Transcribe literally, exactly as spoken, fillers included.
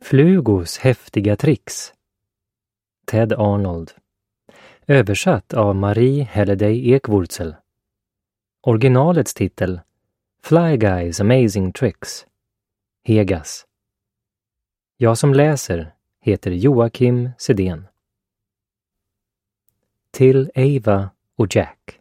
Flugos häftiga tricks. Ted Arnold. Översatt av Marie Halliday Ekwurzel. Originalets titel Fly Guys Amazing Tricks. Hegas. Jag som läser heter Joakim Sedén. Till Ava och Jack.